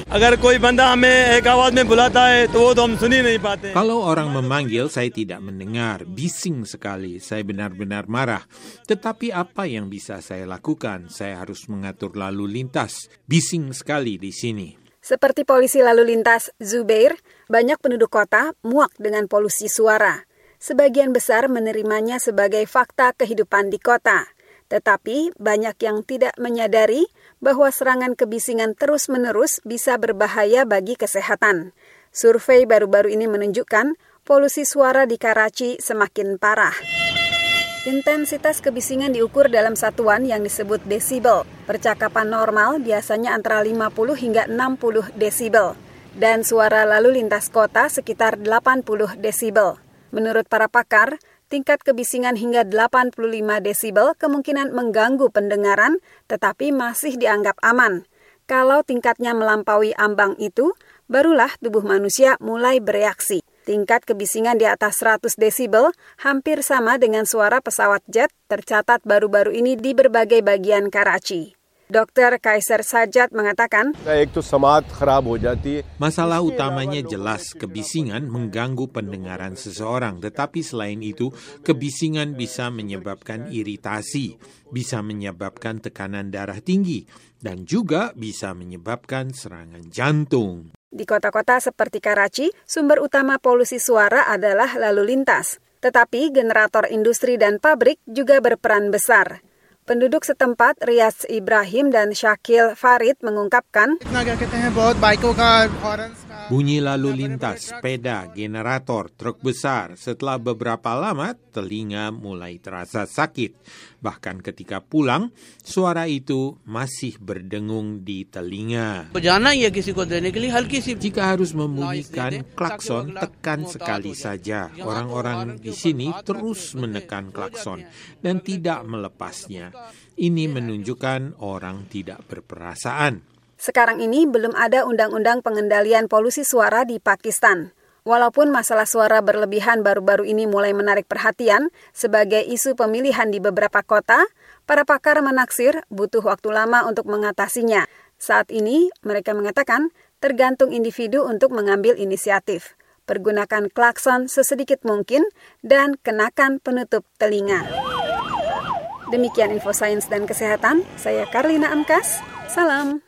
अगर कोई बंदा हमें एक आवाज में बुलाता है तो वो तो हम सुन ही नहीं पाते. Kalau orang memanggil, saya tidak mendengar. Bising sekali, saya benar-benar marah. Tetapi apa yang bisa saya lakukan? Saya harus mengatur lalu lintas. Bising sekali di sini. Seperti polisi lalu lintas Zubair, banyak penduduk kota muak dengan polusi suara. Sebagian besar menerimanya sebagai fakta kehidupan di kota. Tetapi banyak yang tidak menyadari bahwa serangan kebisingan terus-menerus bisa berbahaya bagi kesehatan. Survei baru-baru ini menunjukkan polusi suara di Karachi semakin parah. Intensitas kebisingan diukur dalam satuan yang disebut desibel. Percakapan normal biasanya antara 50 hingga 60 desibel. Dan suara lalu lintas kota sekitar 80 desibel. Menurut para pakar, tingkat kebisingan hingga 85 desibel kemungkinan mengganggu pendengaran, tetapi masih dianggap aman. Kalau tingkatnya melampaui ambang itu, barulah tubuh manusia mulai bereaksi. Tingkat kebisingan di atas 100 desibel hampir sama dengan suara pesawat jet tercatat baru-baru ini di berbagai bagian Karachi. Dr. Kaiser Sajjad mengatakan, masalah utamanya jelas kebisingan mengganggu pendengaran seseorang, tetapi selain itu kebisingan bisa menyebabkan iritasi, bisa menyebabkan tekanan darah tinggi, dan juga bisa menyebabkan serangan jantung. Di kota-kota seperti Karachi, sumber utama polusi suara adalah lalu lintas, tetapi generator industri dan pabrik juga berperan besar. Penduduk setempat Riyaz Ibrahim dan Syakil Farid mengungkapkan, bunyi lalu lintas, sepeda, generator, truk besar. Setelah beberapa lama, telinga mulai terasa sakit. Bahkan ketika pulang, suara itu masih berdengung di telinga. Jika harus membunyikan klakson, tekan sekali saja. Orang-orang di sini terus menekan klakson dan tidak melepasnya. Ini menunjukkan orang tidak berperasaan. Sekarang ini belum ada undang-undang pengendalian polusi suara di Pakistan. Walaupun masalah suara berlebihan baru-baru ini mulai menarik perhatian sebagai isu pemilihan di beberapa kota, para pakar menaksir butuh waktu lama untuk mengatasinya. Saat ini, mereka mengatakan tergantung individu untuk mengambil inisiatif. Pergunakan klakson sesedikit mungkin dan kenakan penutup telinga. Demikian info sains dan kesehatan, saya Karlina Amkas, salam.